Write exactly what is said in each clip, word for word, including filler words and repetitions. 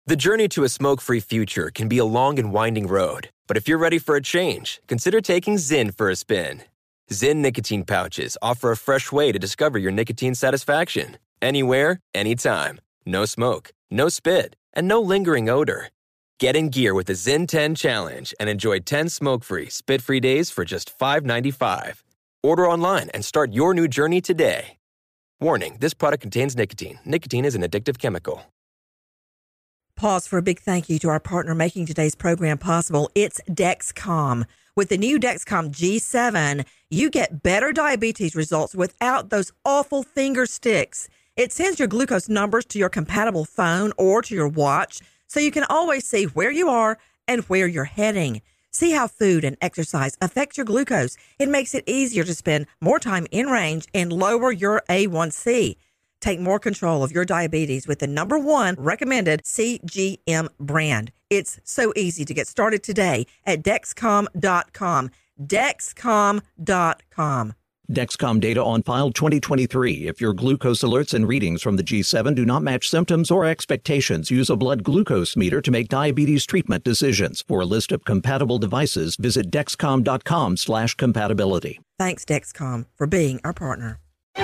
The journey to a smoke-free future can be a long and winding road, but if you're ready for a change, consider taking Zyn for a spin. Zyn nicotine pouches offer a fresh way to discover your nicotine satisfaction. Anywhere, anytime. No smoke, no spit, and no lingering odor. Get in gear with the Zyn ten Challenge and enjoy ten smoke-free, spit-free days for just five dollars and ninety-five cents. Order online and start your new journey today. Warning, this product contains nicotine. Nicotine is an addictive chemical. Pause for a big thank you to our partner making today's program possible. It's Dexcom. With the new Dexcom G seven, you get better diabetes results without those awful finger sticks. It sends your glucose numbers to your compatible phone or to your watch, so you can always see where you are and where you're heading. See how food and exercise affect your glucose. It makes it easier to spend more time in range and lower your A one C. Take more control of your diabetes with the number one recommended C G M brand. It's so easy to get started today at Dexcom dot com. Dexcom dot com. Dexcom data on file twenty twenty-three. If your glucose alerts and readings from the G seven do not match symptoms or expectations, use a blood glucose meter to make diabetes treatment decisions. For a list of compatible devices, visit Dexcom dot com slash compatibility. Thanks, Dexcom, for being our partner.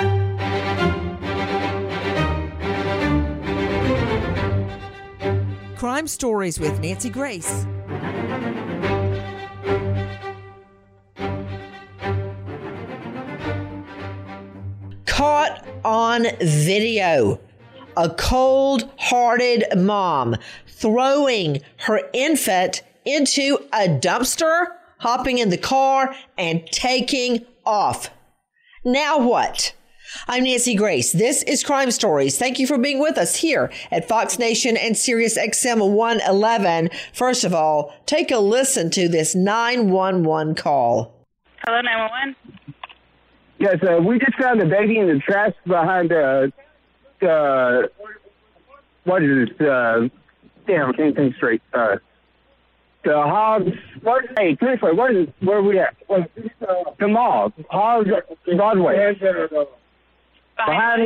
Crime Stories with Nancy Grace. Caught on video, a cold-hearted mom throwing her infant into a dumpster, hopping in the car, and taking off. Now what? I'm Nancy Grace. This is Crime Stories. Thank you for being with us here at Fox Nation and Sirius X M one eleven. First of all, take a listen to this nine one one call. Hello, nine one one. Yes, uh, we just found a baby in the trash behind the, uh, uh, what is it? Uh, damn, I can't think straight. Uh, the Hobbs, what, hey, Clifford, what is, where are we at? What, uh, the mall, Hobbs, Broadway. Behind,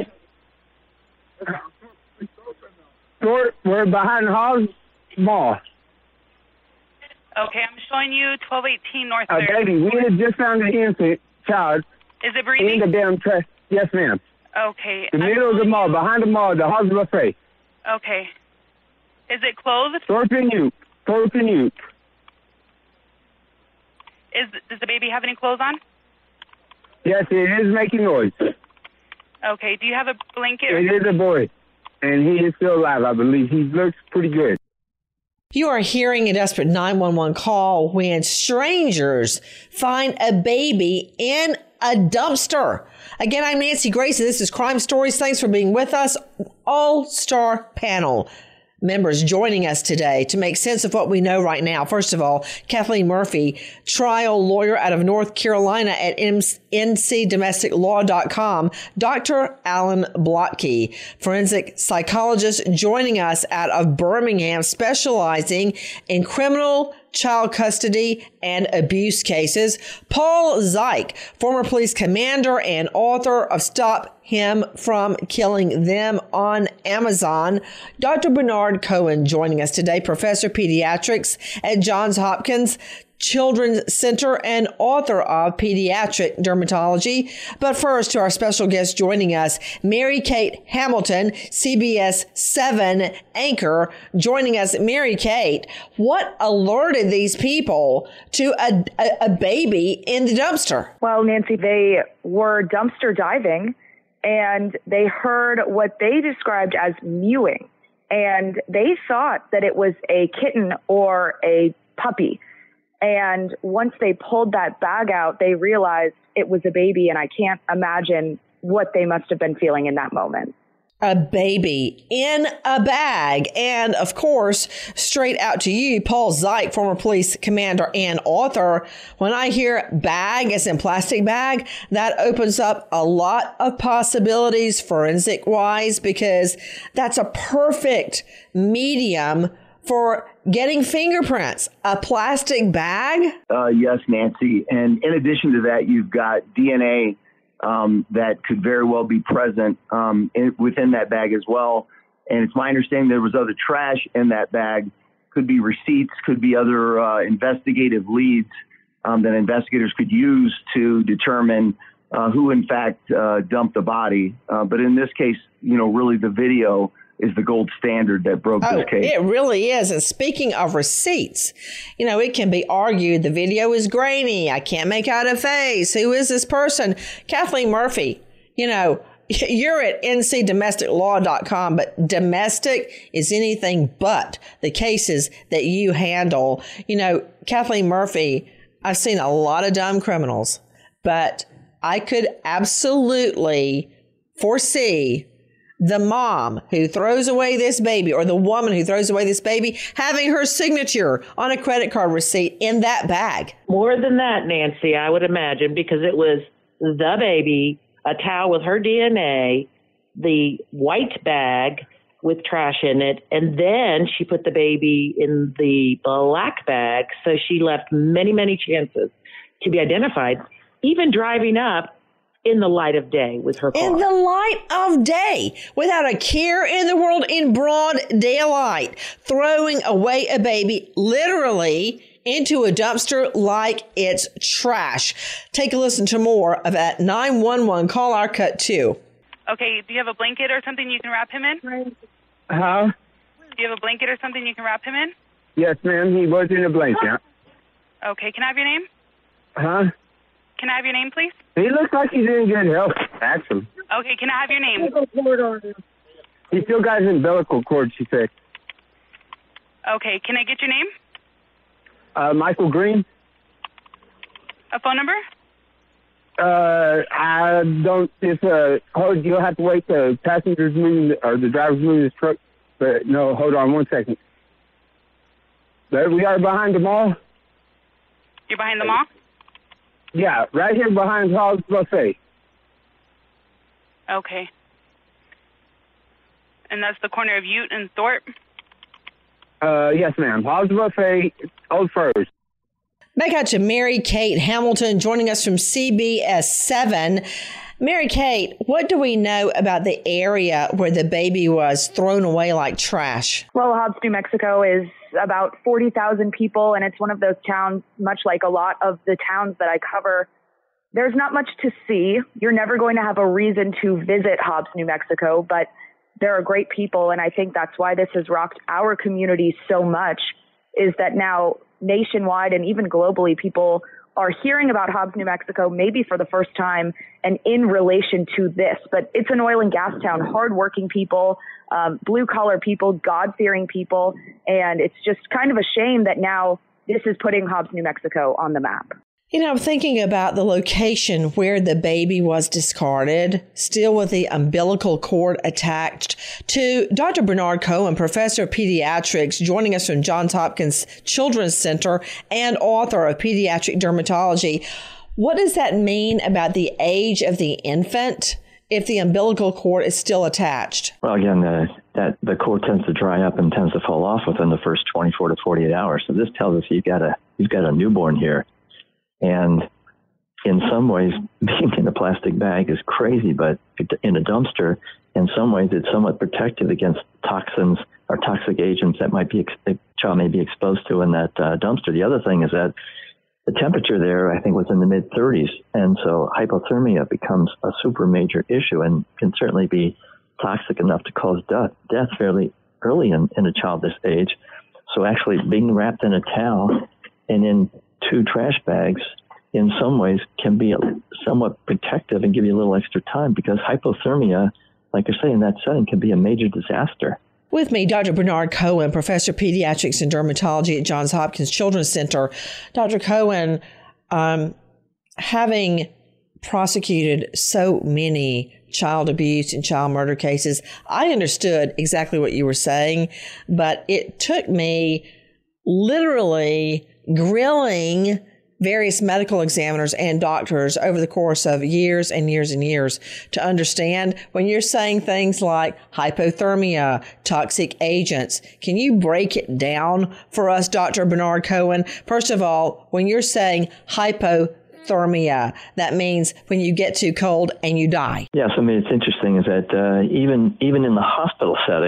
we're, we're behind Hobbs Mall. Okay, I'm showing you twelve eighteen North Uh, Third. baby, we had just found an infant child. Is it In breathing? the damn trash. Yes, ma'am. Okay. The I'm middle of the showing mall, you- behind the mall, the Hobbs Buffet. Okay. Is it closed? Thornton Uke. Thornton Uke. Is does the baby have any clothes on? Yes, it is making noise. Okay. Do you have a blanket? Or- It is a boy, and he is still alive, I believe. He looks pretty good. You are hearing a desperate nine one one call when strangers find a baby in a dumpster. Again, I'm Nancy Grace, and this is Crime Stories. Thanks for being with us. All-star panel members joining us today to make sense of what we know right now. First of all, Kathleen Murphy, trial lawyer out of North Carolina at N C domestic law dot com. Doctor Alan Blotke, forensic psychologist, joining us out of Birmingham, specializing in criminal child custody and abuse cases. Paul Zike, former police commander and author of Stop Him from Killing Them on Amazon. Doctor Bernard Cohen joining us today, professor pediatrics at Johns Hopkins Children's Center and author of Pediatric Dermatology. But first, to our special guest joining us, Mary Kate Hamilton, C B S seven anchor, joining us. Mary Kate, what alerted these people to a, a, a baby in the dumpster? Well, Nancy, they were dumpster diving, and they heard what they described as mewing, and they thought that it was a kitten or a puppy. And once they pulled that bag out, they realized it was a baby, and I can't imagine what they must have been feeling in that moment. A baby in a bag. And of course, straight out to you, Paul Zike, former police commander and author. When I hear bag as in plastic bag, that opens up a lot of possibilities forensic wise, because that's a perfect medium for getting fingerprints. A plastic bag? Uh, yes, Nancy. And in addition to that, you've got D N A um, that could very well be present um, in, within that bag as well. And it's my understanding there was other trash in that bag. Could be receipts, could be other uh, investigative leads um, that investigators could use to determine uh, who, in fact, uh, dumped the body. Uh, but in this case, you know, really the video is the gold standard that broke oh, this case. It really is. And speaking of receipts, you know, it can be argued the video is grainy. I can't make out a face. Who is this person? Kathleen Murphy, you know, you're at N C domestic law dot com, but domestic is anything but the cases that you handle. You know, Kathleen Murphy, I've seen a lot of dumb criminals, but I could absolutely foresee the mom who throws away this baby or the woman who throws away this baby having her signature on a credit card receipt in that bag. More than that, Nancy, I would imagine, because it was the baby, a towel with her D N A, the white bag with trash in it, and then she put the baby in the black bag, so she left many, many chances to be identified, even driving up in the light of day with her car. In the light of day, without a care in the world, in broad daylight, throwing away a baby literally into a dumpster like it's trash. Take a listen to more of that nine one one. Call our cut two. Okay, do you have a blanket or something you can wrap him in? Huh? Do you have a blanket or something you can wrap him in? Yes, ma'am. He was in a blanket. Okay, can I have your name? Huh? Can I have your name, please? He looks like he's in good health. Ask him. Okay, can I have your name? He still got his umbilical cord, she said. Okay, can I get your name? Uh, Michael Green. A phone number? Uh, I don't, it's, uh, hold, you'll have to wait the passengers moving, or the driver's moving his truck. But no, hold on one second. There we are behind the mall. You're behind the mall? Yeah, right here behind Hall's Buffet. Okay. And that's the corner of Ute and Thorpe? Uh, yes, ma'am. Hall's Buffet, Old First. Back out to Mary Kate Hamilton joining us from C B S seven. Mary Kate, what do we know about the area where the baby was thrown away like trash? Well, Hobbs, New Mexico is about forty thousand people, and it's one of those towns, much like a lot of the towns that I cover. There's not much to see. You're never going to have a reason to visit Hobbs, New Mexico, but there are great people, and I think that's why this has rocked our community so much, is that now nationwide and even globally, people are hearing about Hobbs, New Mexico, maybe for the first time, and in relation to this. But it's an oil and gas town, hardworking people, um, blue-collar people, God-fearing people, and it's just kind of a shame that now this is putting Hobbs, New Mexico on the map. You know, I'm thinking about the location where the baby was discarded, still with the umbilical cord attached, to Doctor Bernard Cohen, professor of pediatrics, joining us from Johns Hopkins Children's Center and author of Pediatric Dermatology. What does that mean about the age of the infant if the umbilical cord is still attached? Well, again, uh, that the cord tends to dry up and tends to fall off within the first twenty-four to forty-eight hours. So this tells us you've got a you've got a newborn here. And in some ways, being in a plastic bag is crazy, but in a dumpster, in some ways, it's somewhat protective against toxins or toxic agents that might be the child may be exposed to in that uh, dumpster. The other thing is that the temperature there, I think, was in the mid thirties, and so hypothermia becomes a super major issue and can certainly be toxic enough to cause death, death fairly early in, in a child this age. So actually being wrapped in a towel and in two trash bags in some ways can be somewhat protective and give you a little extra time, because hypothermia, like I say, in that setting can be a major disaster. With me, Doctor Bernard Cohen, professor of pediatrics and dermatology at Johns Hopkins Children's Center. Doctor Cohen, um, having prosecuted so many child abuse and child murder cases, I understood exactly what you were saying, but it took me literally grilling various medical examiners and doctors over the course of years and years and years to understand when you're saying things like hypothermia, toxic agents. Can you break it down for us, Doctor Bernard Cohen? First of all, when you're saying hypothermia, that means when you get too cold and you die. Yes, I mean, it's interesting is that uh, even even in the hospital setting,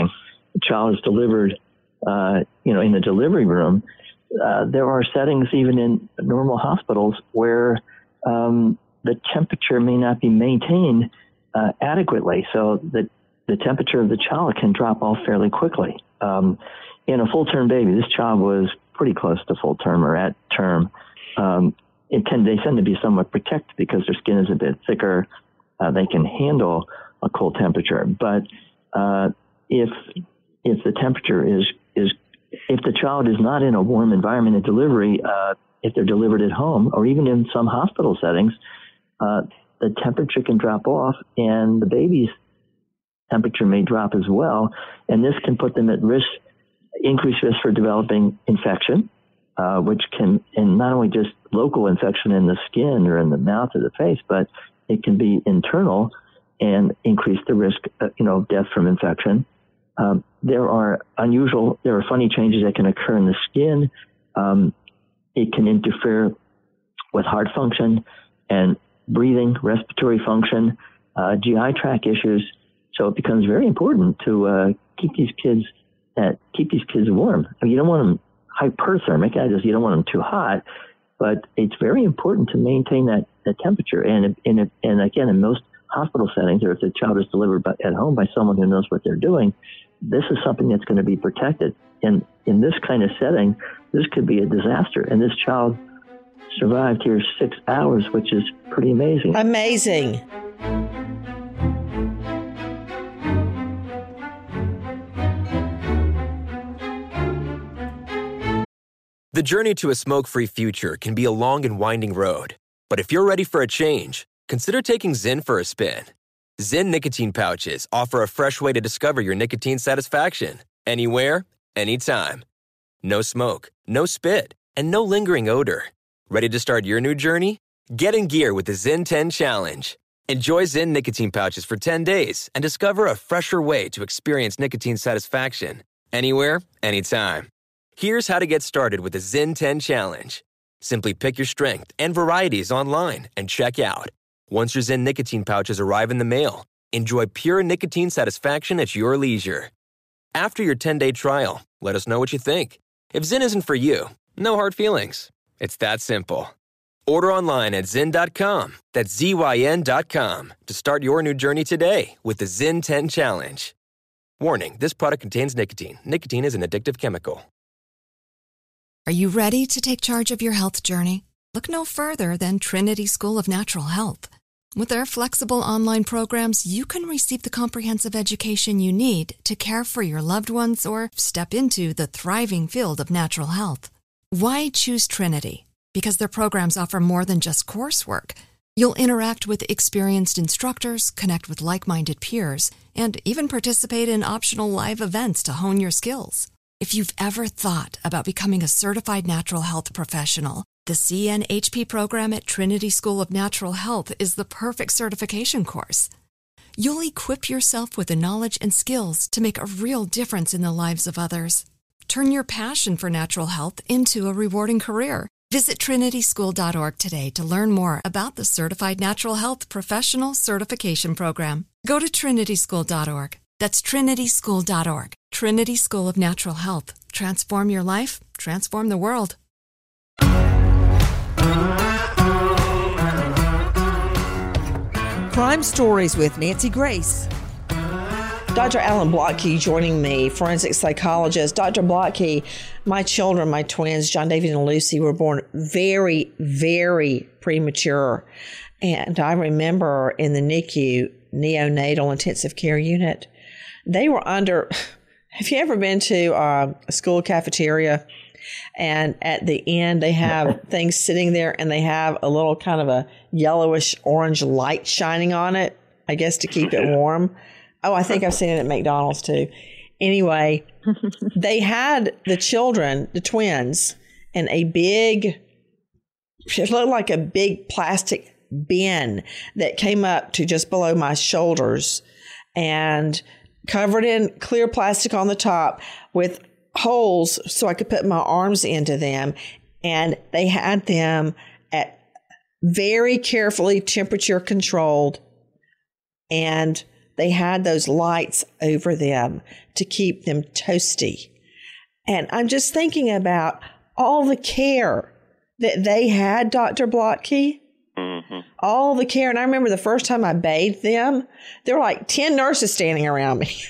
the child is delivered, uh, you know, in the delivery room, uh, there are settings even in normal hospitals where um, the temperature may not be maintained uh, adequately, so that the temperature of the child can drop off fairly quickly. Um, in a full-term baby, this child was pretty close to full term or at term. Um, it tend, they tend to be somewhat protected because their skin is a bit thicker. Uh, they can handle a cold temperature. But uh, if if the temperature is is if the child is not in a warm environment at delivery, uh, if they're delivered at home or even in some hospital settings, uh, the temperature can drop off and the baby's temperature may drop as well. And this can put them at risk, increased risk for developing infection, uh, which can, and not only just local infection in the skin or in the mouth or the face, but it can be internal and increase the risk, uh, you know, of death from infection. Um, there are unusual, there are funny changes that can occur in the skin. Um, it can interfere with heart function and breathing, respiratory function, uh, G I tract issues. So it becomes very important to uh, keep these kids at, keep these kids warm. I mean, you don't want them hyperthermic, that is, you don't want them too hot, but it's very important to maintain that, that temperature. And and and again, in most hospital settings, or if the child is delivered by, at home by someone who knows what they're doing, this is something that's going to be protected. And in this kind of setting, this could be a disaster. And this child survived here six hours, which is pretty amazing. Amazing. The journey to a smoke-free future can be a long and winding road. But if you're ready for a change, consider taking Zyn for a spin. Zyn nicotine pouches offer a fresh way to discover your nicotine satisfaction. Anywhere, anytime. No smoke, no spit, and no lingering odor. Ready to start your new journey? Get in gear with the Zyn ten Challenge. Enjoy Zyn nicotine pouches for ten days and discover a fresher way to experience nicotine satisfaction. Anywhere, anytime. Here's how to get started with the Zyn ten Challenge. Simply pick your strength and varieties online and check out. Once your Zyn nicotine pouches arrive in the mail, enjoy pure nicotine satisfaction at your leisure. After your ten-day trial, let us know what you think. If Zyn isn't for you, no hard feelings. It's that simple. Order online at zyn dot com, that's Z Y N dot com, to start your new journey today with the Zyn ten Challenge. Warning, this product contains nicotine. Nicotine is an addictive chemical. Are you ready to take charge of your health journey? Look no further than Trinity School of Natural Health. With their flexible online programs, you can receive the comprehensive education you need to care for your loved ones or step into the thriving field of natural health. Why choose Trinity? Because their programs offer more than just coursework. You'll interact with experienced instructors, connect with like-minded peers, and even participate in optional live events to hone your skills. If you've ever thought about becoming a certified natural health professional, the C N H P program at Trinity School of Natural Health is the perfect certification course. You'll equip yourself with the knowledge and skills to make a real difference in the lives of others. Turn your passion for natural health into a rewarding career. Visit trinity school dot org today to learn more about the Certified Natural Health Professional Certification Program. Go to trinity school dot org. That's trinity school dot org. Trinity School of Natural Health. Transform your life, transform the world. Crime Stories with Nancy Grace. Doctor Alan Blotke joining me, forensic psychologist. Doctor Blotke, my children, my twins, John David and Lucy, were born very, very premature. And I remember in the N I C U, neonatal intensive care unit, they were under, have you ever been to uh, a school cafeteria? And at the end, they have things sitting there and they have a little kind of a yellowish orange light shining on it, I guess to keep it warm. Oh, I think I've seen it at McDonald's too. Anyway, they had the children, the twins, in a big, it looked like a big plastic bin that came up to just below my shoulders and covered in clear plastic on the top with holes so I could put my arms into them. And they had them at very carefully temperature controlled. And they had those lights over them to keep them toasty. And I'm just thinking about all the care that they had, Doctor Blotke. Mm-hmm. All the care. And I remember the first time I bathed them, there were like ten nurses standing around me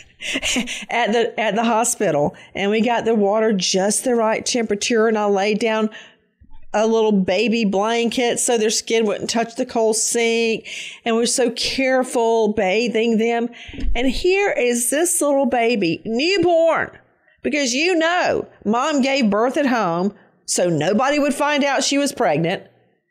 at the at the hospital. And we got the water just the right temperature. And I laid down a little baby blanket so their skin wouldn't touch the cold sink. And we're so careful bathing them. And here is this little baby, newborn, because you know, mom gave birth at home so nobody would find out she was pregnant,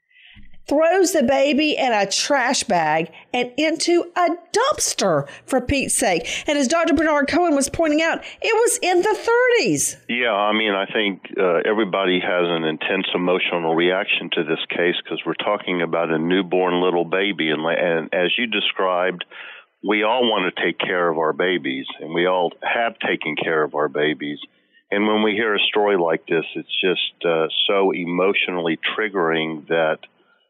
throws the baby in a trash bag and into a dumpster, for Pete's sake. And as Doctor Bernard Cohen was pointing out, it was in the thirties. Yeah, I mean, I think uh, everybody has an intense emotional reaction to this case because we're talking about a newborn little baby. And, and as you described, we all want to take care of our babies, and we all have taken care of our babies. And when we hear a story like this, it's just uh, so emotionally triggering that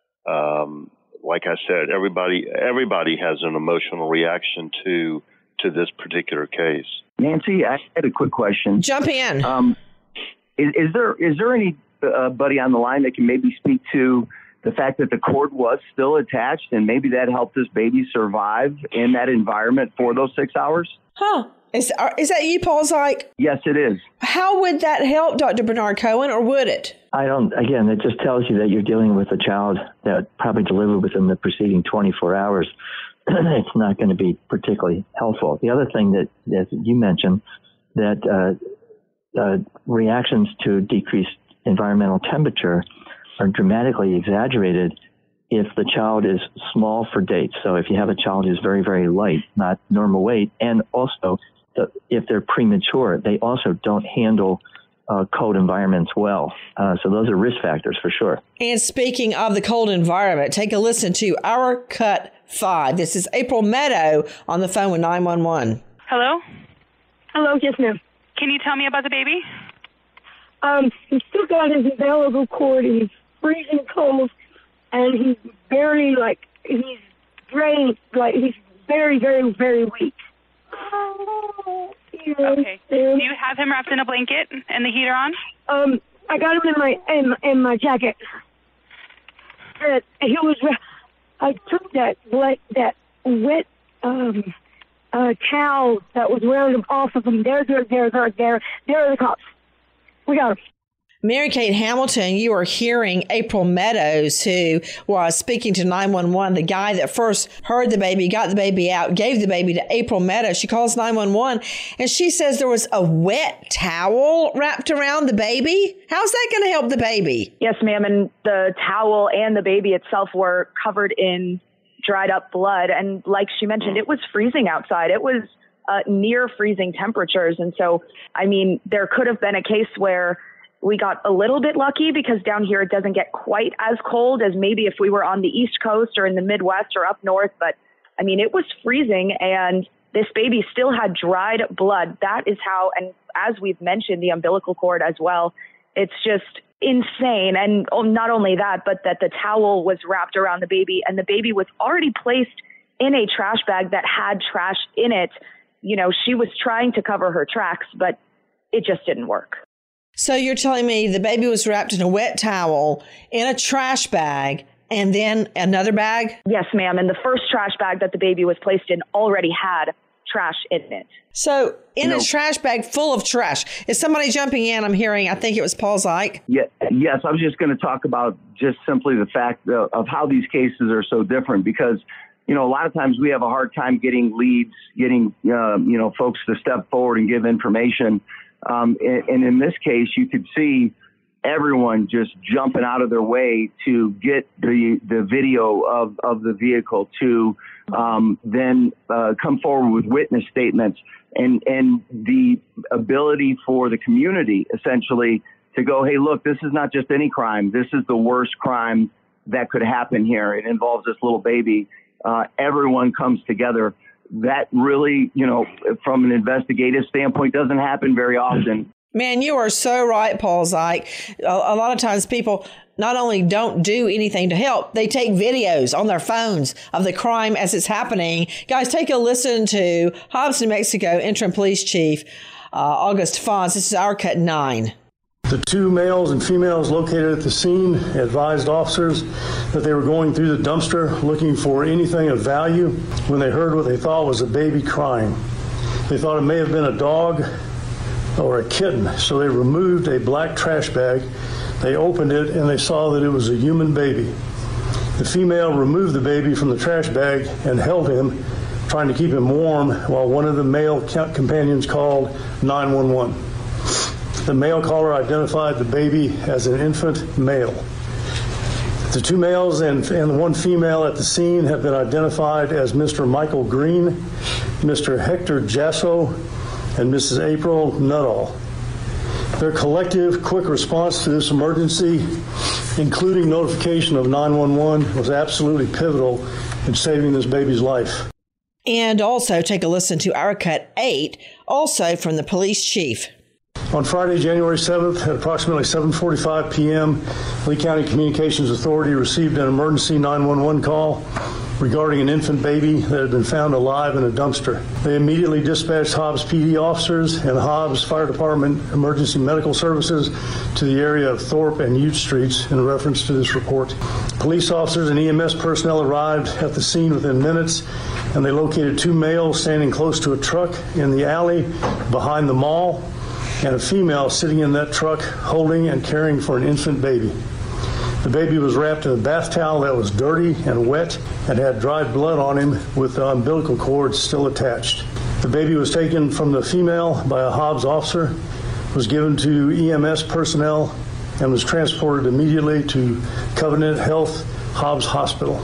Um, like I said, everybody everybody has an emotional reaction to to this particular case. Nancy, I had a quick question. Jump in. Um, is, is there is there anybody on the line that can maybe speak to the fact that the cord was still attached and maybe that helped this baby survive in that environment for those six hours? Huh. Is, is that you, Paul Zike? Yes, it is. How would that help, Doctor Bernard Cohen, or would it? I don't, again, it just tells you that you're dealing with a child that probably delivered within the preceding twenty-four hours. It's not going to be particularly helpful. The other thing that, as you mentioned, that uh, uh, reactions to decreased environmental temperature are dramatically exaggerated if the child is small for dates. So if you have a child who's very, very light, not normal weight, and also the, if they're premature, they also don't handle uh, cold environments well. Uh, so those are risk factors for sure. And speaking of the cold environment, take a listen to Our Cut five. This is April Meadow on the phone with nine one one. Hello? Hello, yes, ma'am. Can you tell me about the baby? Um, he's still got his umbilical cord, and he's freezing cold, and he's very, like, he's drained, like, he's very, very, very weak. Oh, yes, okay. ma'am. Do you have him wrapped in a blanket and the heater on? Um, I got him in my in, in my jacket. Uh, he was. I took that wet, that wet um, uh, towel that was around him off of him. There, there, there, there, there. There are the cops. We got him. Mary Kate Hamilton, you are hearing April Meadows, who was speaking to nine one one, the guy that first heard the baby, got the baby out, gave the baby to April Meadows. She calls nine one one, and she says there was a wet towel wrapped around the baby. How's that going to help the baby? Yes, ma'am. And the towel and the baby itself were covered in dried up blood. And like she mentioned, it was freezing outside. It was uh, near freezing temperatures. And so, I mean, there could have been a case where we got a little bit lucky because down here it doesn't get quite as cold as maybe if we were on the East Coast or in the Midwest or up north. But I mean, it was freezing and this baby still had dried blood. That is how, and as we've mentioned, the umbilical cord as well, it's just insane. And not only that, but that the towel was wrapped around the baby and the baby was already placed in a trash bag that had trash in it. You know, she was trying to cover her tracks, but it just didn't work. So you're telling me the baby was wrapped in a wet towel, in a trash bag, and then another bag? Yes, ma'am. And the first trash bag that the baby was placed in already had trash in it. So in You know- a trash bag full of trash. Is somebody jumping in? I'm hearing, I think it was Paul Zike. Yeah, yes, I was just going to talk about just simply the fact of, of how these cases are so different because, you know, a lot of times we have a hard time getting leads, getting, uh, you know, folks to step forward and give information. Um, and, and in this case, you could see everyone just jumping out of their way to get the the video of, of the vehicle to um, then uh, come forward with witness statements and, and the ability for the community essentially to go, hey, look, this is not just any crime. This is the worst crime that could happen here. It involves this little baby. Uh, everyone comes together. That really, you know, from an investigative standpoint, doesn't happen very often. Man, you are so right, Paul Zike. A, a lot of times people not only don't do anything to help, they take videos on their phones of the crime as it's happening. Guys, take a listen to Hobbs, New Mexico Interim Police Chief uh, August Fonz. This is Our Cut nine. The two males and females located at the scene advised officers that they were going through the dumpster looking for anything of value when they heard what they thought was a baby crying. They thought it may have been a dog or a kitten, so they removed a black trash bag. They opened it and they saw that it was a human baby. The female removed the baby from the trash bag and held him, trying to keep him warm, while one of the male companions called nine one one. The male caller identified the baby as an infant male. The two males and, and one female at the scene have been identified as Mister Michael Green, Mister Hector Jasso, and Missus April Nuttall. Their collective quick response to this emergency, including notification of nine one one, was absolutely pivotal in saving this baby's life. And also take a listen to Our Cut eight, also from the police chief. On Friday, January seventh, at approximately seven forty-five p.m., Lee County Communications Authority received an emergency nine one one call regarding an infant baby that had been found alive in a dumpster. They immediately dispatched Hobbs P D officers and Hobbs Fire Department Emergency Medical Services to the area of Thorpe and Ute Streets in reference to this report. Police officers and E M S personnel arrived at the scene within minutes, and they located two males standing close to a truck in the alley behind the mall, and a female sitting in that truck holding and caring for an infant baby. The baby was wrapped in a bath towel that was dirty and wet and had dried blood on him with the umbilical cord still attached. The baby was taken from the female by a Hobbs officer, was given to E M S personnel, and was transported immediately to Covenant Health Hobbs Hospital.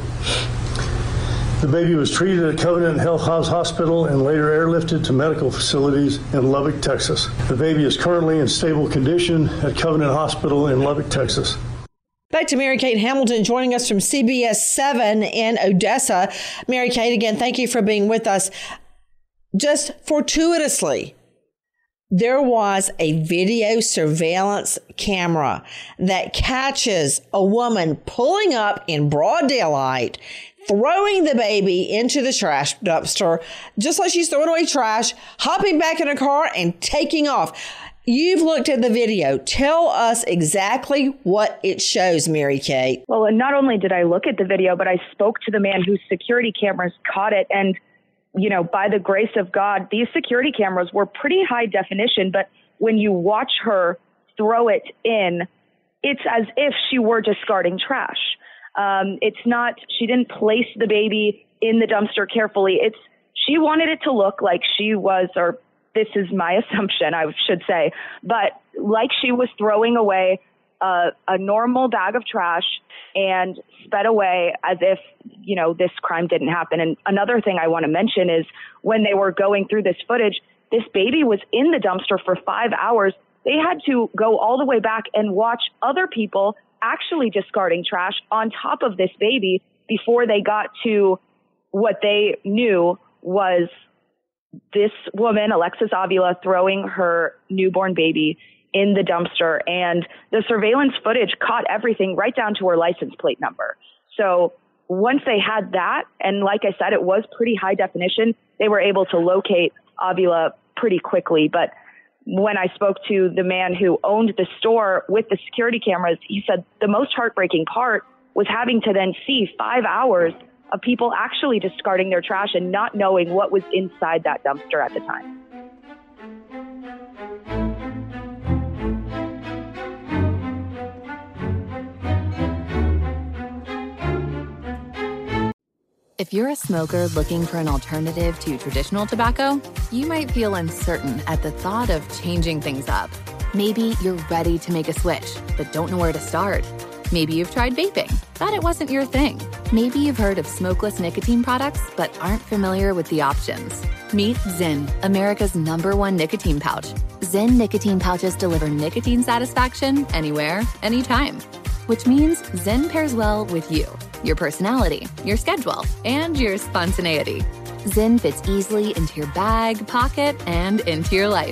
The baby was treated at Covenant Health Hobbs Hospital and later airlifted to medical facilities in Lubbock, Texas. The baby is currently in stable condition at Covenant Hospital in Lubbock, Texas. Back to Mary Kate Hamilton joining us from C B S seven in Odessa. Mary Kate, again, thank you for being with us. Just fortuitously, there was a video surveillance camera that catches a woman pulling up in broad daylight, throwing the baby into the trash dumpster, just like she's throwing away trash, hopping back in her car and taking off. You've looked at the video. Tell us exactly what it shows, Mary Kate. Well, and not only did I look at the video, but I spoke to the man whose security cameras caught it. And, you know, by the grace of God, these security cameras were pretty high definition. But when you watch her throw it in, it's as if she were discarding trash. Um, it's not, she didn't place the baby in the dumpster carefully. It's, she wanted it to look like she was, or this is my assumption, I should say, but like she was throwing away a, a normal bag of trash and sped away as if, you know, this crime didn't happen. And another thing I want to mention is when they were going through this footage, this baby was in the dumpster for five hours. They had to go all the way back and watch other people actually discarding trash on top of this baby before they got to what they knew was this woman, Alexis Avila, throwing her newborn baby in the dumpster. And the surveillance footage caught everything right down to her license plate number. So once they had that, and like I said, it was pretty high definition, they were able to locate Avila pretty quickly. But when I spoke to the man who owned the store with the security cameras, he said the most heartbreaking part was having to then see five hours of people actually discarding their trash and not knowing what was inside that dumpster at the time. If you're a smoker looking for an alternative to traditional tobacco, you might feel uncertain at the thought of changing things up. Maybe you're ready to make a switch, but don't know where to start. Maybe you've tried vaping, thought it wasn't your thing. Maybe you've heard of smokeless nicotine products, but aren't familiar with the options. Meet Zyn, America's number one nicotine pouch. Zyn nicotine pouches deliver nicotine satisfaction anywhere, anytime. Which means Zyn pairs well with you, your personality, your schedule, and your spontaneity. Zyn fits easily into your bag, pocket, and into your life.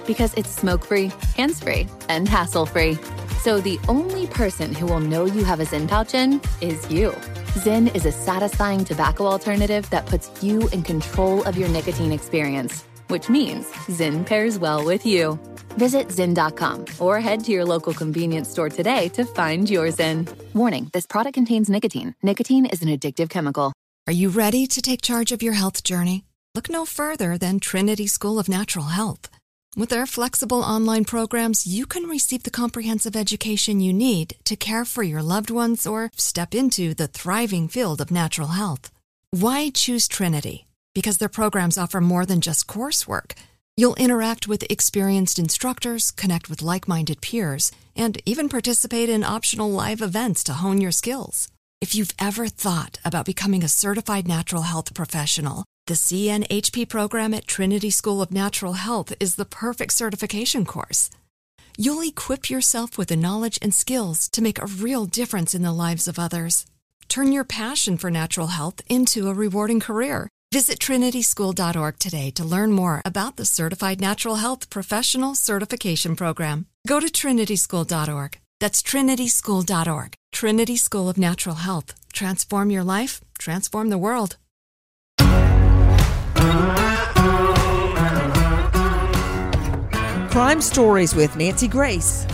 because it's smoke-free, hands-free, and hassle-free. So the only person who will know you have a Zyn pouch in is you. Zyn is a satisfying tobacco alternative that puts you in control of your nicotine experience, which means Zyn pairs well with you. Visit Zyn dot com or head to your local convenience store today to find your Zyn. Warning, this product contains nicotine. Nicotine is an addictive chemical. Are you ready to take charge of your health journey? Look no further than Trinity School of Natural Health. With their flexible online programs, you can receive the comprehensive education you need to care for your loved ones or step into the thriving field of natural health. Why choose Trinity? Because their programs offer more than just coursework. You'll interact with experienced instructors, connect with like-minded peers, and even participate in optional live events to hone your skills. If you've ever thought about becoming a certified natural health professional, the C N H P program at Trinity School of Natural Health is the perfect certification course. You'll equip yourself with the knowledge and skills to make a real difference in the lives of others. Turn your passion for natural health into a rewarding career. Visit trinity school dot org today to learn more about the Certified Natural Health Professional Certification Program. Go to trinity school dot org. That's trinity school dot org. Trinity School of Natural Health. Transform your life, transform the world. Crime Stories with Nancy Grace.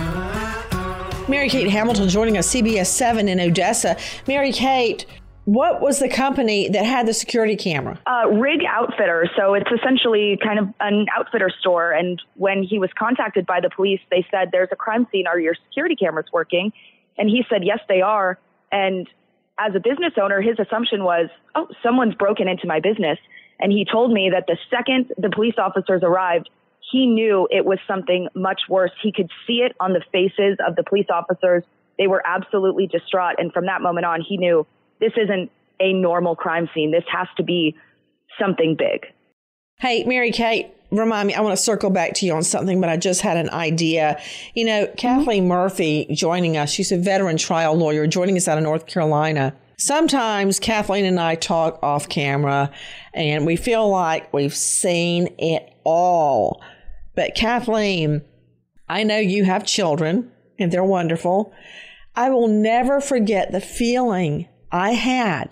Mary Kate Hamilton joining us, C B S seven in Odessa. Mary Kate, what was the company that had the security camera? Uh, Rig Outfitter. So it's essentially kind of an outfitter store. And when he was contacted by the police, they said, there's a crime scene. Are your security cameras working? And he said, yes, they are. And as a business owner, his assumption was, oh, someone's broken into my business. And he told me that the second the police officers arrived, he knew it was something much worse. He could see it on the faces of the police officers. They were absolutely distraught. And from that moment on, he knew this isn't a normal crime scene. This has to be something big. Hey, Mary Kate, remind me, I want to circle back to you on something, but I just had an idea. You know, Kathleen mm-hmm. Murphy joining us, she's a veteran trial lawyer joining us out of North Carolina. Sometimes Kathleen and I talk off camera and we feel like we've seen it all. But Kathleen, I know you have children and they're wonderful. I will never forget the feeling I had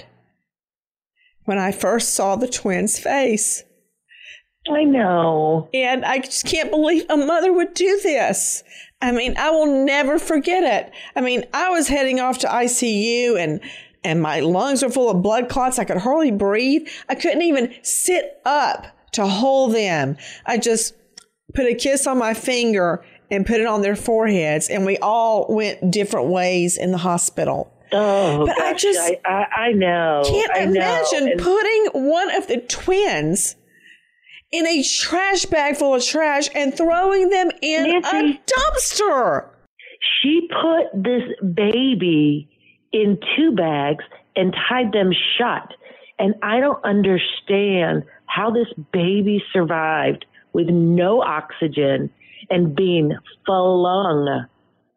when I first saw the twins' face. I know. And I just can't believe a mother would do this. I mean, I will never forget it. I mean, I was heading off to I C U and and my lungs were full of blood clots. I could hardly breathe. I couldn't even sit up to hold them. I just put a kiss on my finger and put it on their foreheads. And we all went different ways in the hospital. Oh, but gosh, I just I, I, I know. Can't I imagine know. putting one of the twins in a trash bag full of trash and throwing them in Nancy, a dumpster. She put this baby in two bags and tied them shut. And I don't understand how this baby survived with no oxygen and being flung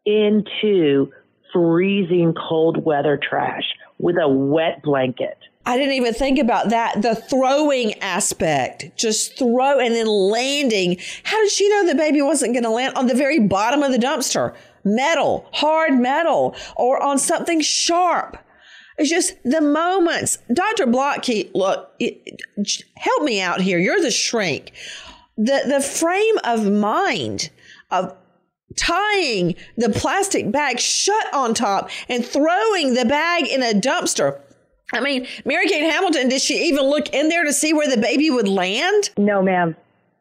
into freezing cold weather trash with a wet blanket. I didn't even think about that. The throwing aspect, just throw and then landing. How did she know the baby wasn't going to land on the very bottom of the dumpster? Metal, hard metal, or on something sharp. It's just the moments. Doctor Blotke, look, it, help me out here. You're the shrink. The, the frame of mind of tying the plastic bag shut on top and throwing the bag in a dumpster. I mean, Mary Kate Hamilton, did she even look in there to see where the baby would land? No, ma'am.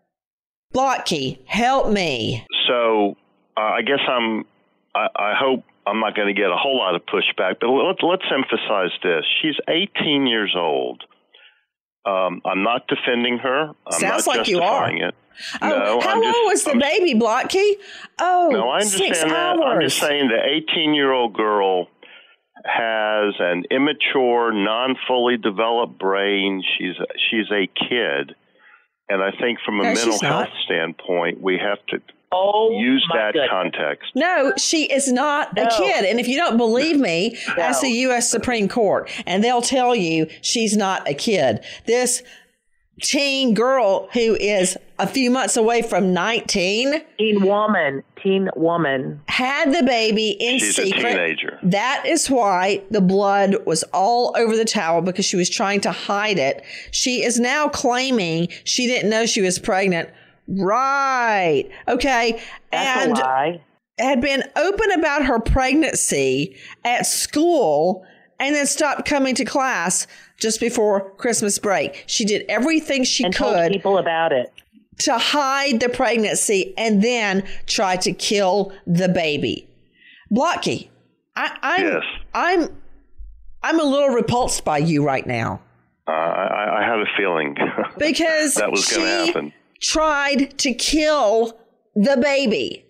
Blotke, help me. So uh, I guess I'm, I, I hope I'm not going to get a whole lot of pushback, but let's, let's emphasize this. She's eighteen years old. Um, I'm not defending her. I'm Sounds not like you are. It. Oh, no, how I'm long just, was the I'm, baby, Blotke? Oh, no, I understand six that. hours. I'm just saying the eighteen-year-old girl has an immature, non-fully developed brain. She's she's a kid, and I think from a no, mental health standpoint, we have to oh, use that goodness. context. No, she is not no. a kid. And if you don't believe me, no. ask the U S Supreme Court, and they'll tell you she's not a kid. This teen girl who is a few months away from nineteen. Teen woman, teen woman. Had the baby in She's secret. a teenager. That is why the blood was all over the towel, because she was trying to hide it. She is now claiming she didn't know she was pregnant. Right. Okay. That's and a lie. Had been open about her pregnancy at school and then stopped coming to class just before Christmas break. She did everything she and could told people about it to hide the pregnancy and then try to kill the baby. Blocky, I, I'm, yes. I'm, I'm a little repulsed by you right now. Uh, I, I had a feeling because that was going to happen. Tried to kill the baby.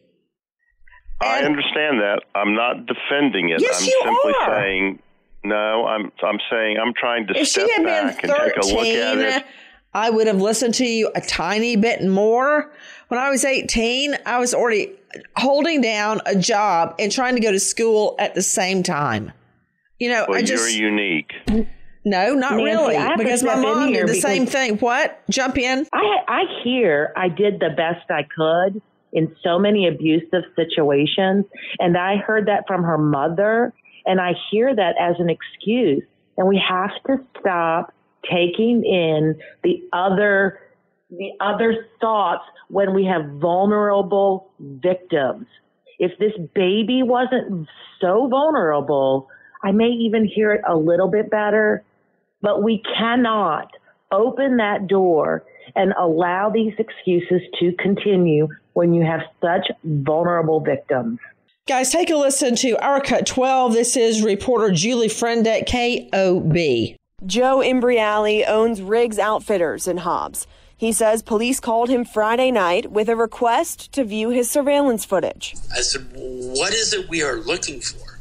I understand that. I'm not defending it. Yes, I'm you simply are. saying no. I'm I'm saying I'm trying to If step she had back been and take a look at thirteen, it. I would have listened to you a tiny bit more. When I was eighteen, I was already holding down a job and trying to go to school at the same time. You know, Well, I just you're unique. no, not Nancy, really, I have to because my step in mom here did the because- same thing. What? Jump in. I I hear I did the best I could in so many abusive situations, and I heard that from her mother, and I hear that as an excuse. And we have to stop taking in the other the other thoughts when we have vulnerable victims. If this baby wasn't so vulnerable, I may even hear it a little bit better, but we cannot open that door and allow these excuses to continue when you have such vulnerable victims. Guys, take a listen to Our Cut twelve. This is reporter Julie Friend at K O B. Joe Imbriali owns Riggs Outfitters in Hobbs. He says police called him Friday night with a request to view his surveillance footage. I said, what is it we are looking for?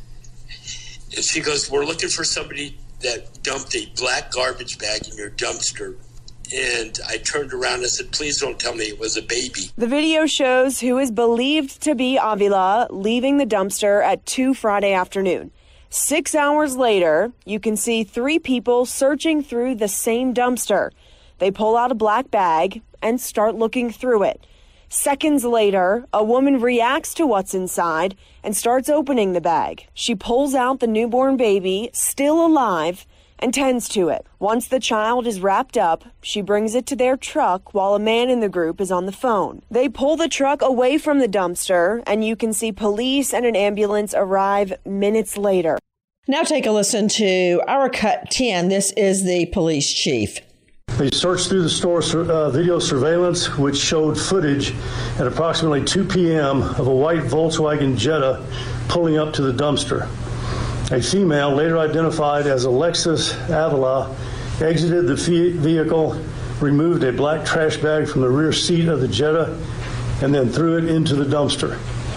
And she goes, we're looking for somebody that dumped a black garbage bag in your dumpster. And I turned around and said, please don't tell me it was a baby. The video shows who is believed to be Avila leaving the dumpster at two Friday afternoon. Six hours later, you can see three people searching through the same dumpster. They pull out a black bag and start looking through it. Seconds later, a woman reacts to what's inside and starts opening the bag. She pulls out the newborn baby, still alive, and tends to it. Once the child is wrapped up, she brings it to their truck while a man in the group is on the phone. They pull the truck away from the dumpster, and you can see police and an ambulance arrive minutes later. Now take a listen to Our Cut ten. This is the police chief. They searched through the store uh, video surveillance, which showed footage at approximately two p.m. of a white Volkswagen Jetta pulling up to the dumpster. A female, later identified as Alexis Avila, exited the vehicle, removed a black trash bag from the rear seat of the Jetta, and then threw it into the dumpster.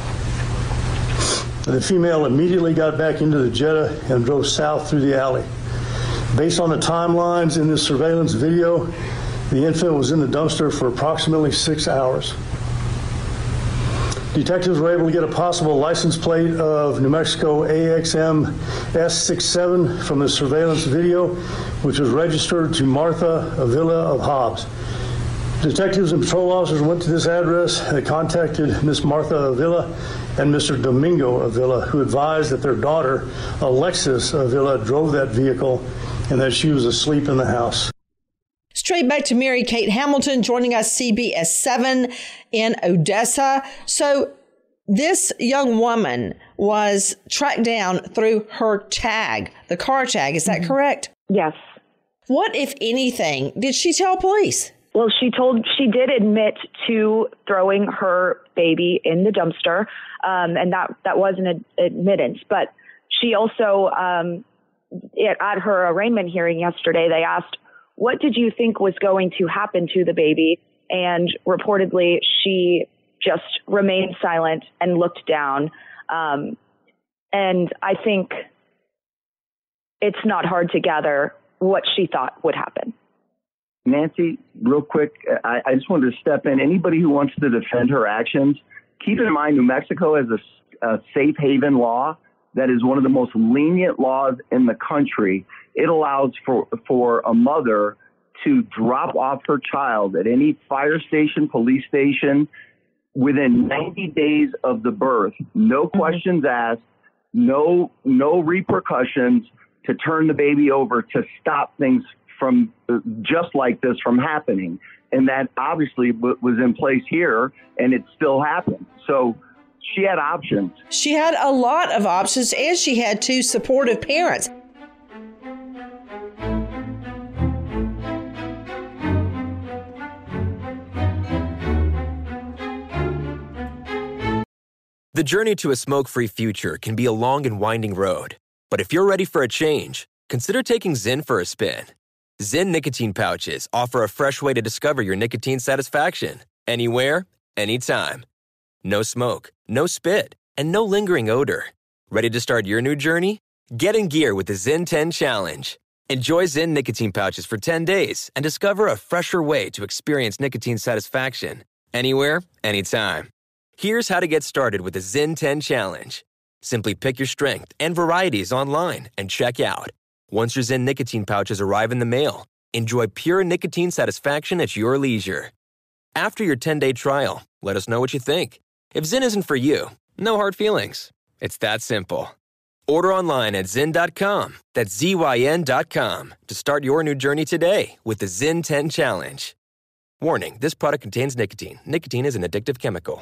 The female immediately got back into the Jetta and drove south through the alley. Based on the timelines in this surveillance video, the infant was in the dumpster for approximately six hours. Detectives were able to get a possible license plate of New Mexico A X M S sixty-seven from the surveillance video, which was registered to Martha Avila of Hobbs. Detectives and patrol officers went to this address and contacted Miss Martha Avila and Mister Domingo Avila, who advised that their daughter, Alexis Avila, drove that vehicle and that she was asleep in the house. Straight back to Mary Kate Hamilton joining us, C B S seven in Odessa. So this young woman was tracked down through her tag, the car tag. Is that mm-hmm. correct? Yes. What, if anything, did she tell police? Well, she told she did admit to throwing her baby in the dumpster, um, and that that was an ad- admittance. But she also, um, it, at her arraignment hearing yesterday, they asked, what did you think was going to happen to the baby? And reportedly, she just remained silent and looked down. Um, and I think it's not hard to gather what she thought would happen. Nancy, real quick, I, I just wanted to step in. Anybody who wants to defend her actions, keep in mind New Mexico has a, a safe haven law that is one of the most lenient laws in the country. It allows for, for a mother to drop off her child at any fire station, police station, within ninety days of the birth, no questions asked, no no repercussions, to turn the baby over to stop things from just like this from happening. And that obviously w- was in place here, and it still happened. So she had options. She had a lot of options, and she had two supportive parents. The journey to a smoke-free future can be a long and winding road. But if you're ready for a change, consider taking Zyn for a spin. Zyn nicotine pouches offer a fresh way to discover your nicotine satisfaction. Anywhere, anytime. No smoke, no spit, and no lingering odor. Ready to start your new journey? Get in gear with the Zyn ten Challenge. Enjoy Zyn nicotine pouches for ten days and discover a fresher way to experience nicotine satisfaction. Anywhere, anytime. Here's how to get started with the Zyn ten Challenge. Simply pick your strength and varieties online and check out. Once your Zyn nicotine pouches arrive in the mail, enjoy pure nicotine satisfaction at your leisure. After your ten-day trial, let us know what you think. If Zyn isn't for you, no hard feelings. It's that simple. Order online at zyn dot com, that's Z Y N dot com, to start your new journey today with the Zyn ten Challenge. Warning, this product contains nicotine. Nicotine is an addictive chemical.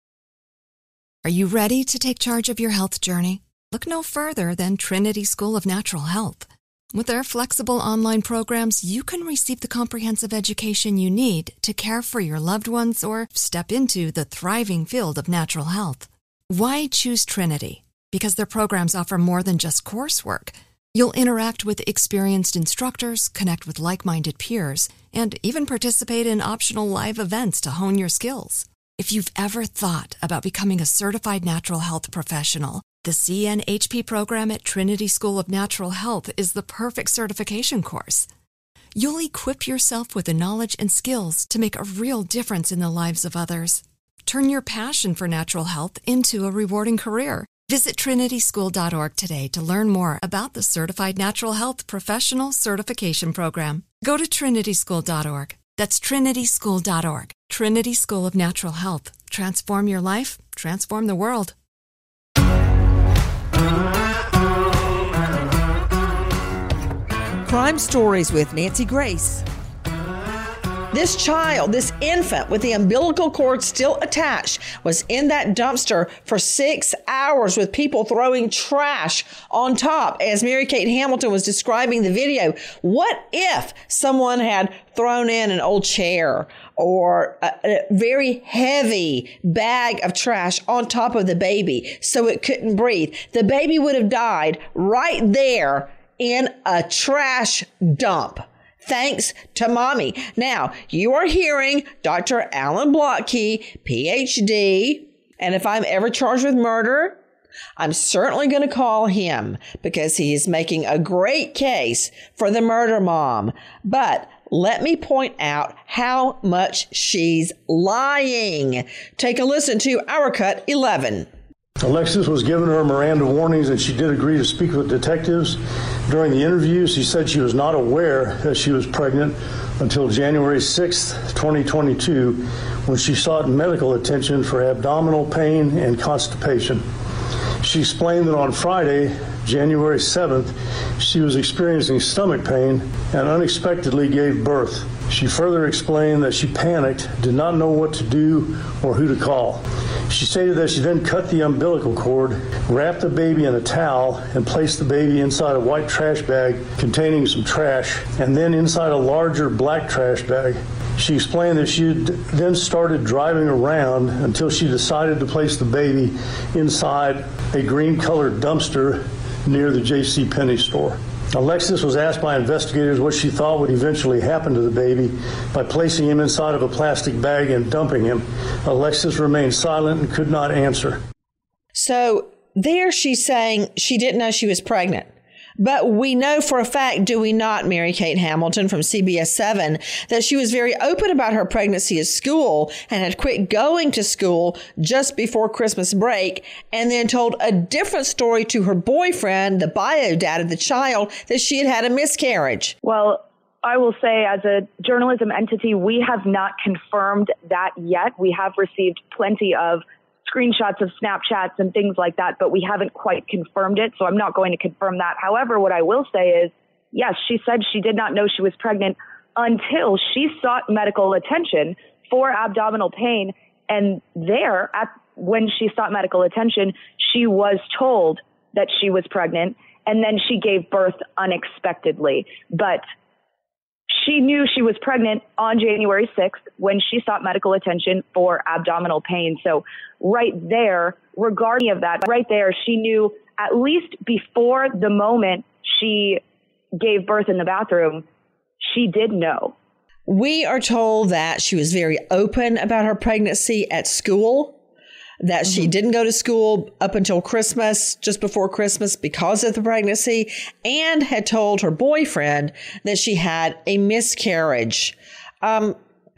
Are you ready to take charge of your health journey? Look no further than Trinity School of Natural Health. With their flexible online programs, you can receive the comprehensive education you need to care for your loved ones or step into the thriving field of natural health. Why choose Trinity? Because their programs offer more than just coursework. You'll interact with experienced instructors, connect with like-minded peers, and even participate in optional live events to hone your skills. If you've ever thought about becoming a certified natural health professional, the C N H P program at Trinity School of Natural Health is the perfect certification course. You'll equip yourself with the knowledge and skills to make a real difference in the lives of others. Turn your passion for natural health into a rewarding career. Visit trinity school dot org today to learn more about the Certified Natural Health Professional Certification Program. Go to trinity school dot org. That's trinity school dot org. Trinity School of Natural Health. Transform your life, transform the world. Crime Stories with Nancy Grace. This child, this infant with the umbilical cord still attached, was in that dumpster for six hours with people throwing trash on top. As Mary Kate Hamilton was describing the video, what if someone had thrown in an old chair or a, a very heavy bag of trash on top of the baby so it couldn't breathe? The baby would have died right there in a trash dump. Thanks to mommy. Now, you are hearing Doctor Alan Blotke, P H D, and if I'm ever charged with murder, I'm certainly going to call him because he is making a great case for the murder mom. But let me point out how much she's lying. Take a listen to Our Cut eleven. Alexis was given her Miranda warnings, and she did agree to speak with detectives. During the interview, she said she was not aware that she was pregnant until January sixth, twenty twenty-two, when she sought medical attention for abdominal pain and constipation. She explained that on Friday, January seventh, she was experiencing stomach pain and unexpectedly gave birth. She further explained that she panicked, did not know what to do or who to call. She stated that she then cut the umbilical cord, wrapped the baby in a towel, and placed the baby inside a white trash bag containing some trash, and then inside a larger black trash bag. She explained that she then started driving around until she decided to place the baby inside a green-colored dumpster near the J C Penney store. Alexis was asked by investigators what she thought would eventually happen to the baby by placing him inside of a plastic bag and dumping him. Alexis remained silent and could not answer. So there she's saying she didn't know she was pregnant. But we know for a fact, do we not, Mary Kate Hamilton from C B S seven, that she was very open about her pregnancy at school and had quit going to school just before Christmas break, and then told a different story to her boyfriend, the bio dad of the child, that she had had a miscarriage. Well, I will say, as a journalism entity, we have not confirmed that yet. We have received plenty of screenshots of Snapchats and things like that, but we haven't quite confirmed it, so I'm not going to confirm that. However, what I will say is, yes, she said she did not know she was pregnant until she sought medical attention for abdominal pain, and there, at when she sought medical attention, she was told that she was pregnant, and then she gave birth unexpectedly. But she knew she was pregnant on January sixth when she sought medical attention for abdominal pain. So right there, regarding of that, right there, she knew at least before the moment she gave birth in the bathroom, she did know. We are told that she was very open about her pregnancy at school, that mm-hmm. she didn't go to school up until Christmas, just before Christmas, because of the pregnancy, and had told her boyfriend that she had a miscarriage. Um,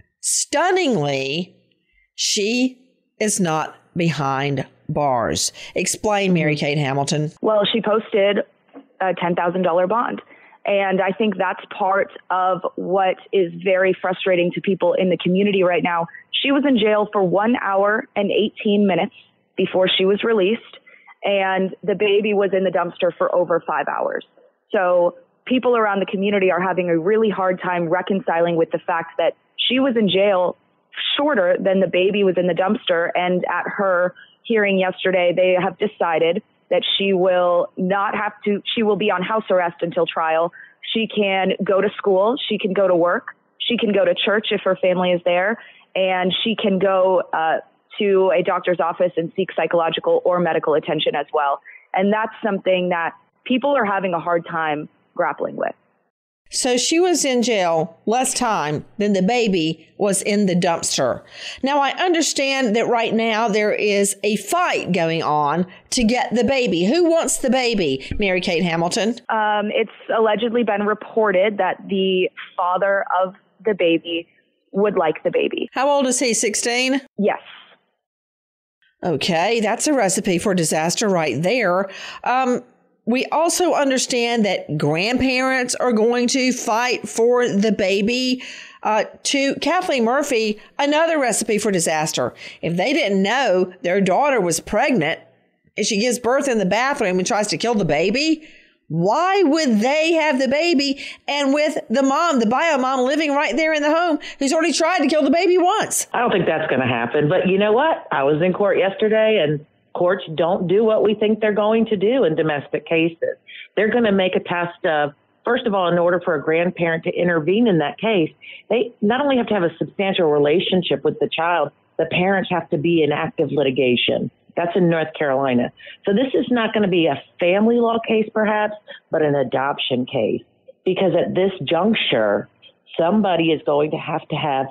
stunningly, she is not behind bars. Explain, Mary Kate Hamilton. Well, she posted a ten thousand dollars bond. And I think that's part of what is very frustrating to people in the community right now. She was in jail for one hour and eighteen minutes before she was released, and the baby was in the dumpster for over five hours. So people around the community are having a really hard time reconciling with the fact that she was in jail shorter than the baby was in the dumpster. And at her hearing yesterday, they have decided that she will not have to, she will be on house arrest until trial. She can go to school. She can go to work. She can go to church if her family is there. And she can go uh, to a doctor's office and seek psychological or medical attention as well. And that's something that people are having a hard time grappling with. So she was in jail less time than the baby was in the dumpster. Now, I understand that right now there is a fight going on to get the baby. Who wants the baby, Mary Kate Hamilton? Um, it's allegedly been reported that the father of the baby would like the baby. How old is he, sixteen? Yes. Okay, that's a recipe for disaster right there. Um, We also understand that grandparents are going to fight for the baby. Uh, to Kathleen Murphy, another recipe for disaster. If they didn't know their daughter was pregnant and she gives birth in the bathroom and tries to kill the baby, why would they have the baby and with the mom, the bio mom, living right there in the home who's already tried to kill the baby once? I don't think that's going to happen. But you know what? I was in court yesterday, and courts don't do what we think they're going to do in domestic cases. They're going to make a test of, first of all, in order for a grandparent to intervene in that case, they not only have to have a substantial relationship with the child, the parents have to be in active litigation. That's in North Carolina. So this is not going to be a family law case, perhaps, but an adoption case. Because at this juncture, somebody is going to have to have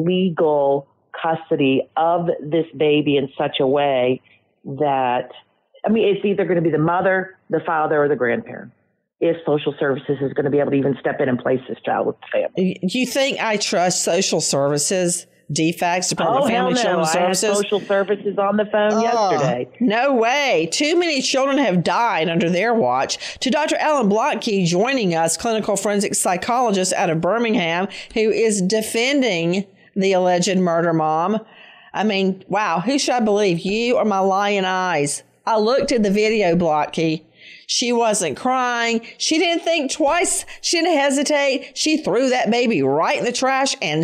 legal custody of this baby in such a way that, I mean, it's either going to be the mother, the father, or the grandparent, if social services is going to be able to even step in and place this child with the family. Do you think I trust social services, D FACS, Department oh, of Family hell no. Children's Services? I had social services on the phone oh, yesterday. No way. Too many children have died under their watch. To Doctor Ellen Blotke joining us, clinical forensic psychologist out of Birmingham, who is defending the alleged murder mom. I mean, wow, who should I believe? You or my lying eyes? I looked at the video, Blotke. She wasn't crying. She didn't think twice. She didn't hesitate. She threw that baby right in the trash and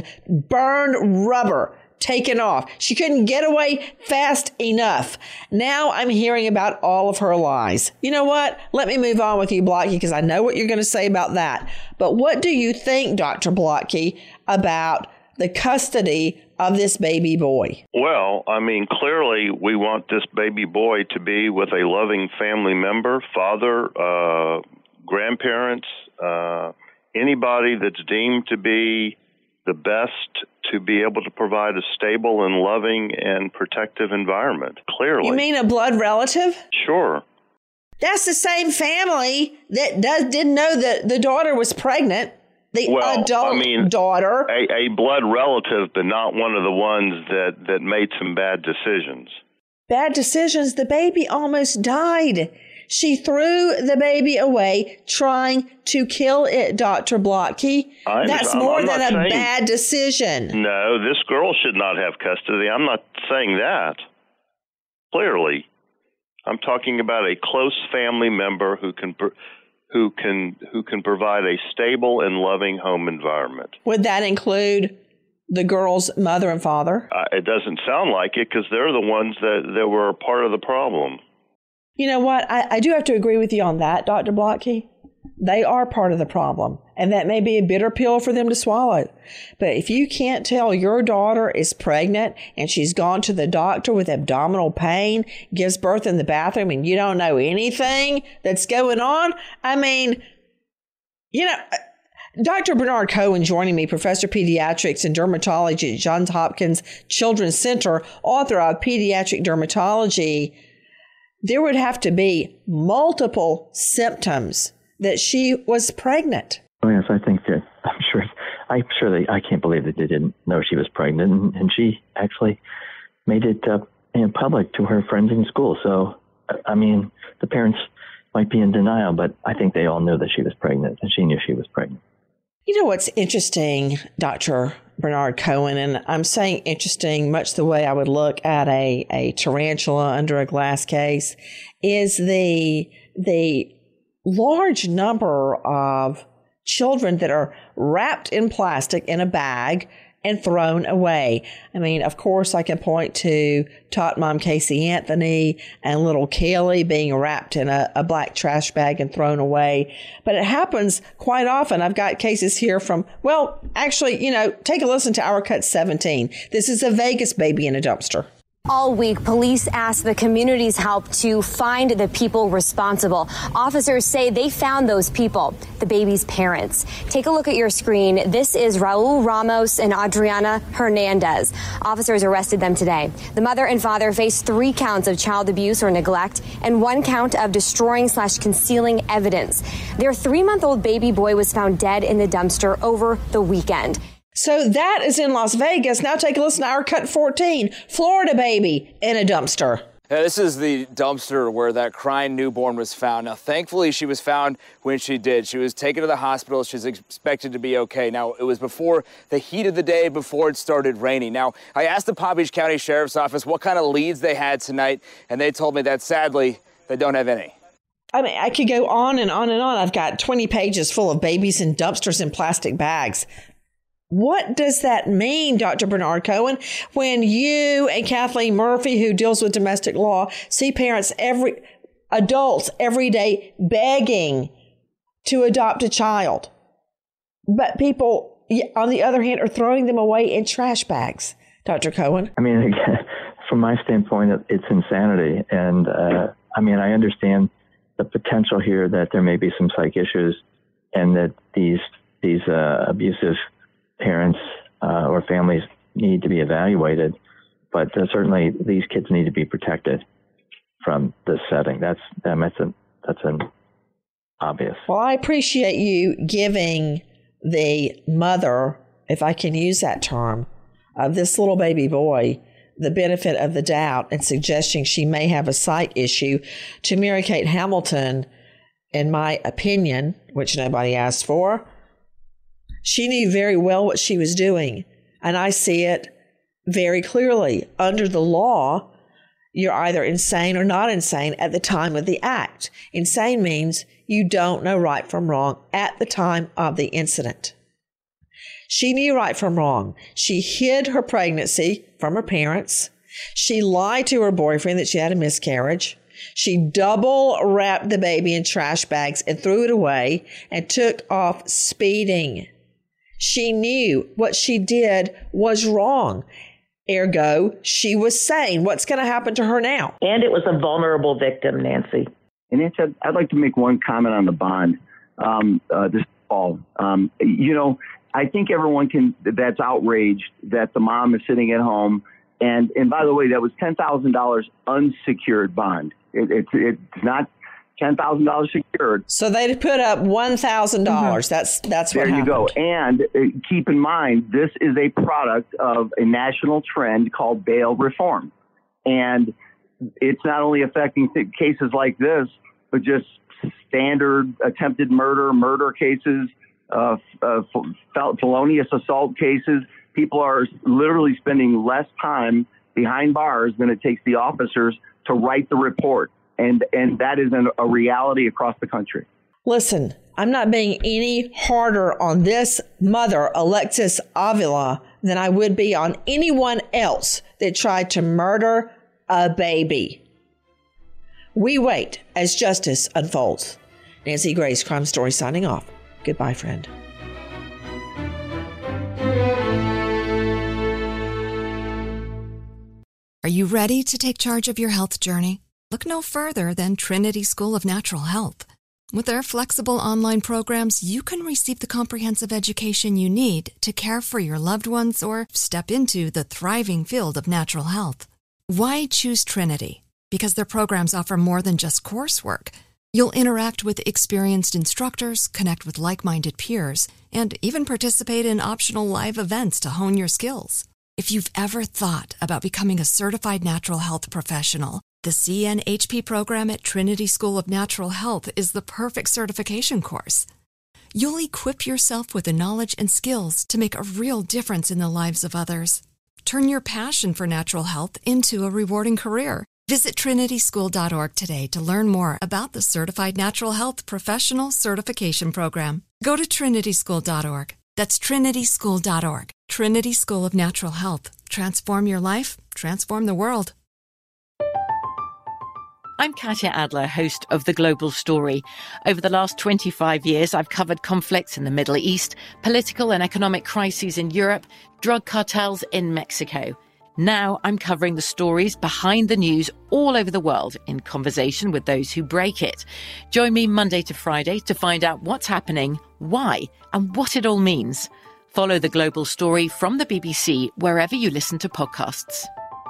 burned rubber taken off. She couldn't get away fast enough. Now I'm hearing about all of her lies. You know what? Let me move on with you, Blotke, because I know what you're going to say about that. But what do you think, Doctor Blotke, about the custody of this baby boy? Well, I mean, clearly we want this baby boy to be with a loving family member, father, uh, grandparents, uh, anybody that's deemed to be the best to be able to provide a stable and loving and protective environment, clearly. You mean a blood relative? Sure. That's the same family that does, didn't know that the daughter was pregnant. The well, adult I mean, daughter. A, a blood relative, but not one of the ones that, that made some bad decisions. Bad decisions? The baby almost died. She threw the baby away trying to kill it, Doctor Blotke. I That's I'm- more I'm than not a saying- bad decision. No, this girl should not have custody. I'm not saying that. Clearly, I'm talking about a close family member who can pro- who can who can provide a stable and loving home environment. Would that include the girl's mother and father? Uh, it doesn't sound like it because they're the ones that, that were a part of the problem. You know what? I, I do have to agree with you on that, Doctor Blotke. They are part of the problem, and that may be a bitter pill for them to swallow. But if you can't tell your daughter is pregnant and she's gone to the doctor with abdominal pain, gives birth in the bathroom, and you don't know anything that's going on, I mean, you know, Doctor Bernard Cohen joining me, professor of pediatrics and dermatology at Johns Hopkins Children's Center, author of Pediatric Dermatology. There would have to be multiple symptoms that she was pregnant. Oh yes, I think that I'm sure. I'm sure they. I can't believe that they didn't know she was pregnant, and, and she actually made it uh, in public to her friends in school. So, I mean, the parents might be in denial, but I think they all knew that she was pregnant, and she knew she was pregnant. You know what's interesting, Doctor Bernard Cohen, and I'm saying interesting much the way I would look at a, a tarantula under a glass case, is the the large number of children that are wrapped in plastic in a bag and thrown away. I mean, of course, I can point to Tot Mom Casey Anthony and little Kaylee being wrapped in a, a black trash bag and thrown away. But it happens quite often. I've got cases here from, well, actually, you know, take a listen to Our Cut seventeen. This is a Vegas baby in a dumpster. All week, police asked the community's help to find the people responsible. Officers say they found those people, the baby's parents. Take a look at your screen. This is Raul Ramos and Adriana Hernandez. Officers arrested them today. The mother and father face three counts of child abuse or neglect and one count of destroying slash concealing evidence. Their three-month-old baby boy was found dead in the dumpster over the weekend. So that is in Las Vegas. Now take a listen to Our Cut fourteen. Florida baby in a dumpster. Yeah, this is the dumpster where that crying newborn was found. Now, thankfully, she was found when she did. She was taken to the hospital. She's expected to be okay. Now, it was before the heat of the day, before it started raining. Now, I asked the Palm Beach County Sheriff's Office what kind of leads they had tonight, and they told me that, sadly, they don't have any. I mean, I could go on and on and on. I've got twenty pages full of babies in dumpsters in plastic bags. What does that mean, Doctor Bernard Cohen, when you and Kathleen Murphy, who deals with domestic law, see parents, every adults every day begging to adopt a child, but people, on the other hand, are throwing them away in trash bags, Doctor Cohen? I mean, again, from my standpoint, it's insanity. And uh, I mean, I understand the potential here that there may be some psych issues and that these these uh, abusive parents uh, or families need to be evaluated, but uh, certainly these kids need to be protected from this setting. That's um, that's an that's an obvious. Well, I appreciate you giving the mother, if I can use that term, of this little baby boy the benefit of the doubt and suggesting she may have a psych issue. To Mary Kate Hamilton, in my opinion, which nobody asked for, she knew very well what she was doing, and I see it very clearly. Under the law, you're either insane or not insane at the time of the act. Insane means you don't know right from wrong at the time of the incident. She knew right from wrong. She hid her pregnancy from her parents. She lied to her boyfriend that she had a miscarriage. She double wrapped the baby in trash bags and threw it away and took off speeding. She knew what she did was wrong. Ergo, she was sane. What's going to happen to her now? And it was a vulnerable victim, Nancy. And Nancy, I'd, I'd like to make one comment on the bond. Um, uh, this fall, um, you know, I think everyone can. That's outraged that the mom is sitting at home. And and by the way, that was ten thousand dollars unsecured bond. It, it, it's not ten thousand dollars secured. So they put up one thousand dollars. Mm-hmm. That's that's what there happened. you go. And uh, keep in mind, this is a product of a national trend called bail reform. And it's not only affecting th- cases like this, but just standard attempted murder, murder cases, uh, uh, felonious assault cases. People are literally spending less time behind bars than it takes the officers to write the report. And, and that is an, a reality across the country. Listen, I'm not being any harder on this mother, Alexis Avila, than I would be on anyone else that tried to murder a baby. We wait as justice unfolds. Nancy Grace, Crime Story, signing off. Goodbye, friend. Are you ready to take charge of your health journey? Look no further than Trinity School of Natural Health. With their flexible online programs, you can receive the comprehensive education you need to care for your loved ones or step into the thriving field of natural health. Why choose Trinity? Because their programs offer more than just coursework. You'll interact with experienced instructors, connect with like-minded peers, and even participate in optional live events to hone your skills. If you've ever thought about becoming a certified natural health professional, the C N H P program at Trinity School of Natural Health is the perfect certification course. You'll equip yourself with the knowledge and skills to make a real difference in the lives of others. Turn your passion for natural health into a rewarding career. Visit trinity school dot org today to learn more about the Certified Natural Health Professional Certification Program. Go to trinity school dot org. That's trinity school dot org. Trinity School of Natural Health. Transform your life, transform the world. I'm Katya Adler, host of The Global Story. Over the last twenty-five years, I've covered conflicts in the Middle East, political and economic crises in Europe, drug cartels in Mexico. Now I'm covering the stories behind the news all over the world in conversation with those who break it. Join me Monday to Friday to find out what's happening, why, and what it all means. Follow The Global Story from the B B C wherever you listen to podcasts.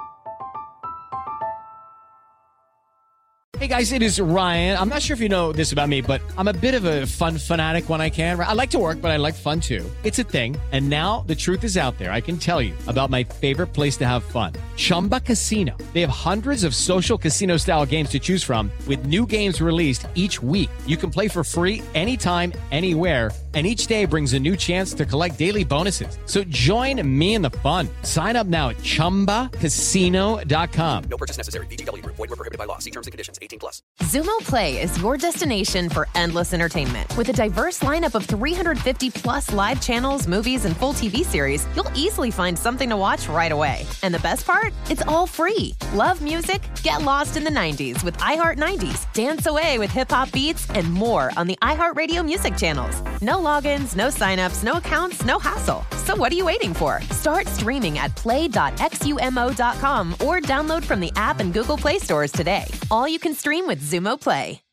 Hey guys, it is Ryan. I'm not sure if you know this about me, but I'm a bit of a fun fanatic when I can. I like to work, but I like fun too. It's a thing. And now the truth is out there. I can tell you about my favorite place to have fun. Chumba Casino. They have hundreds of social casino style games to choose from with new games released each week. You can play for free anytime, anywhere. And each day brings a new chance to collect daily bonuses. So join me in the fun. Sign up now at chumba casino dot com. No purchase necessary. V G W Group. Void where prohibited by law. See terms and conditions. eighteen plus. Xumo Play is your destination for endless entertainment. With a diverse lineup of three hundred fifty plus live channels, movies, and full T V series, you'll easily find something to watch right away. And the best part? It's all free. Love music? Get lost in the nineties with iHeart nineties. Dance away with hip-hop beats and more on the iHeartRadio music channels. No logins, no signups, no accounts, no hassle. So what are you waiting for? Start streaming at play dot xumo dot com or download from the app and Google Play stores today. All you can stream with Xumo Play.